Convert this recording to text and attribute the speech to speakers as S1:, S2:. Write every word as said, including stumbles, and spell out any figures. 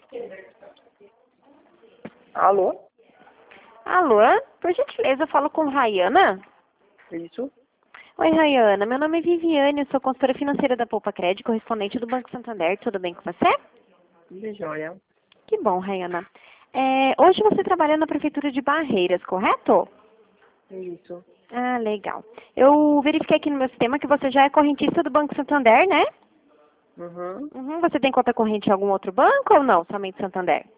S1: Alô?
S2: Alô? Por gentileza, eu falo com Rayana?
S1: Isso?
S2: Oi, Rayana. Meu nome é Viviane, eu sou consultora financeira da Poupa Crédito, correspondente do Banco Santander. Tudo bem com você?
S1: De joia.
S2: Que bom, Rayana. É, hoje você trabalha na Prefeitura de Barreiras, correto?
S1: Isso.
S2: Ah, legal. Eu verifiquei aqui no meu sistema que você já é correntista do Banco Santander, né?
S1: Uhum.
S2: Uhum. Você tem conta corrente em algum outro banco ou não? Somente Santander?